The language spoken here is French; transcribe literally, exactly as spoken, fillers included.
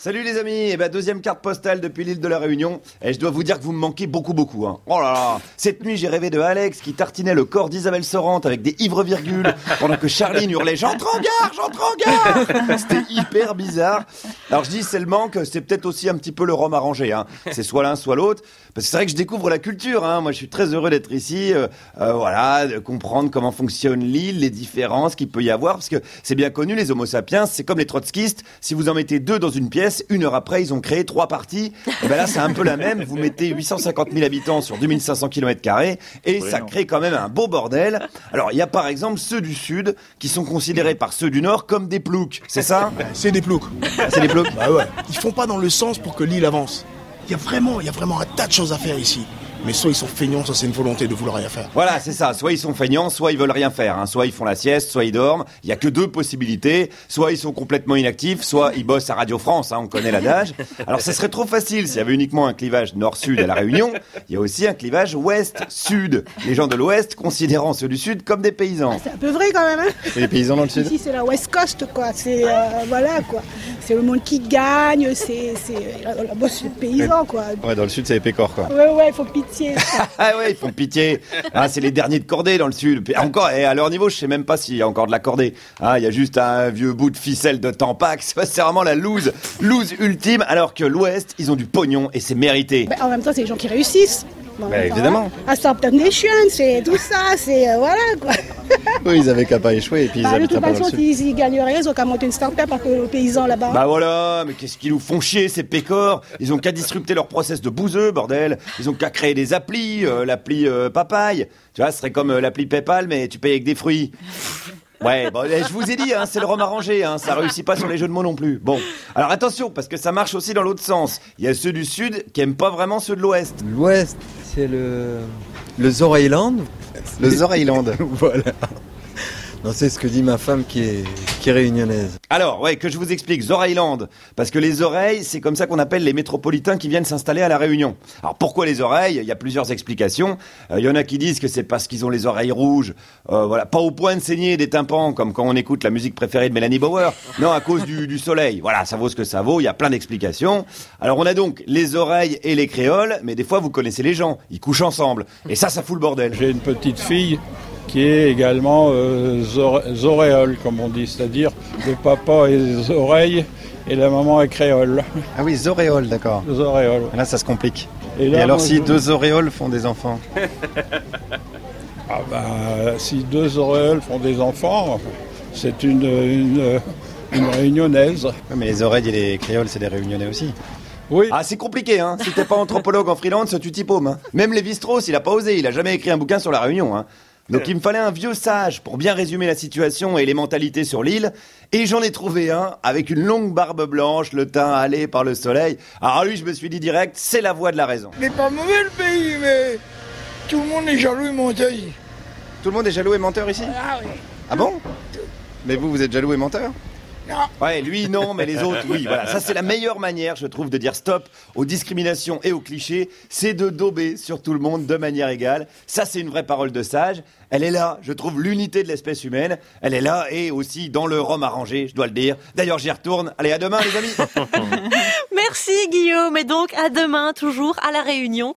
Salut les amis, eh ben, deuxième carte postale depuis l'île de la Réunion. Et je dois vous dire que vous me manquez beaucoup beaucoup. Hein. Oh là là, cette nuit j'ai rêvé de Alex qui tartinait le corps d'Isabelle Sorante avec des ivres-virgules pendant que Charline hurlait « J'entre en gare, j'entre en gare !» C'était hyper bizarre. Alors je dis c'est le manque, c'est peut-être aussi un petit peu le rhum arrangé. Hein. C'est soit l'un soit l'autre. Parce que c'est vrai que je découvre la culture. Hein. Moi je suis très heureux d'être ici. Euh, euh, voilà, de comprendre comment fonctionne l'île, les différences qu'il peut y avoir. Parce que c'est bien connu, les homo sapiens, c'est comme les trotskistes. Si vous en mettez deux dans une pièce, une heure après, ils ont créé trois parties. Et ben là, c'est un peu la même. Vous mettez huit cent cinquante mille habitants sur deux mille cinq cents kilomètres carrés et ça crée quand même un beau bordel. Alors, il y a par exemple ceux du Sud qui sont considérés par ceux du Nord comme des ploucs. C'est ça ? C'est des ploucs. C'est des ploucs ? Bah ouais. Ils font pas dans le sens pour que l'île avance. Il y a vraiment, il y a vraiment un tas de choses à faire ici. Mais soit ils sont feignants, soit c'est une volonté de vouloir rien faire. Voilà, c'est ça. Soit ils sont feignants, soit ils veulent rien faire. Hein. Soit ils font la sieste, soit ils dorment. Il y a que deux possibilités. Soit ils sont complètement inactifs, soit ils bossent à Radio France. Hein, on connaît l'adage. Alors, ça serait trop facile s'il y avait uniquement un clivage nord-sud à La Réunion. Il y a aussi un clivage ouest-sud. Les gens de l'ouest considérant ceux du sud comme des paysans. Ah, c'est un peu vrai quand même. Hein. Et les paysans dans le sud ? Ici, c'est la West Coast, quoi. C'est euh, voilà, quoi. C'est le monde qui gagne. C'est, c'est, là-bas, c'est les paysans, quoi. Ouais, dans le sud, c'est les pécores, quoi. Ouais, ouais, il faut pitié. Ah ouais, ils font pitié. Ah, c'est les derniers de cordée dans le sud. Encore, et à leur niveau, je sais même pas s'il y a encore de la cordée. Ah, il y a juste un vieux bout de ficelle de Tampax. C'est vraiment la loose, loose ultime. Alors que l'Ouest, ils ont du pognon et c'est mérité. Ben, en même temps, c'est les gens qui réussissent. Bon, bah, évidemment. Hein. À Startup Nation, c'est tout ça, c'est euh, voilà quoi. Oui, ils avaient qu'à pas échouer et puis bah, ils habitent de toute pas dans le façon, sud. s'ils gagnent rien, ils ont qu'à monter une start-up avec les paysans là-bas. Bah voilà, mais qu'est-ce qu'ils nous font chier ces pécores. Ils ont qu'à disrupter leur process de bouseux, bordel. Ils ont qu'à créer des applis, euh, l'appli euh, Papaye. Tu vois, ce serait comme euh, l'appli PayPal, mais tu payes avec des fruits. Ouais, bon, je vous ai dit, hein, c'est le rhum arrangé, hein, ça réussit pas sur les jeux de mots non plus. Bon, alors attention, parce que ça marche aussi dans l'autre sens. Il y a ceux du Sud qui aiment pas vraiment ceux de l'Ouest. L'Ouest, c'est le... le Zoreiland. Le Zoreiland. Voilà. Non, c'est ce que dit ma femme qui est, qui est réunionnaise. Alors, ouais, que je vous explique, Zoreiland. Parce que les oreilles, c'est comme ça qu'on appelle les métropolitains qui viennent s'installer à La Réunion. Alors, pourquoi les oreilles ? Il y a plusieurs explications. Il euh, y en a qui disent que c'est parce qu'ils ont les oreilles rouges. Euh, voilà, pas au point de saigner des tympans, comme quand on écoute la musique préférée de Mélanie Bauer. Non, à cause du, du soleil. Voilà, ça vaut ce que ça vaut. Il y a plein d'explications. Alors, on a donc les oreilles et les créoles. Mais des fois, vous connaissez les gens. Ils couchent ensemble. Et ça, ça fout le bordel. J'ai une petite fille qui est également euh, zore- zoréole, comme on dit, c'est-à-dire le papa est les oreilles et la maman est créole. Ah oui, zoréole, d'accord. Zoréole. Là, ça se complique. Et, là, et alors, moi, si je... deux auréoles font des enfants? Ah bah, si deux auréoles font des enfants, c'est une, une, une réunionnaise. Oui, mais les oreilles et les créoles, c'est des réunionnais aussi. Oui. Ah, c'est compliqué, hein. Si t'es pas anthropologue en freelance, tu t'y paumes. Hein. Même Lévi-Strauss, il a pas osé. Il a jamais écrit un bouquin sur la Réunion, hein. Donc il me fallait un vieux sage pour bien résumer la situation et les mentalités sur l'île. Et j'en ai trouvé un avec une longue barbe blanche, le teint hâlé par le soleil. Alors lui, je me suis dit direct, c'est la voix de la raison. C'est pas mauvais le pays, mais tout le monde est jaloux et menteur. Tout le monde est jaloux et menteur ici? Ah oui. Ah bon? Mais vous, vous êtes jaloux et menteur? Non. Ouais, lui non, mais les autres oui. Voilà, ça c'est la meilleure manière, je trouve, de dire stop aux discriminations et aux clichés, c'est de dauber sur tout le monde de manière égale. Ça c'est une vraie parole de sage. Elle est là, je trouve, l'unité de l'espèce humaine. Elle est là et aussi dans le rhum arrangé, je dois le dire. D'ailleurs, j'y retourne. Allez, à demain les amis. Merci Guillaume, et donc à demain, toujours à La Réunion.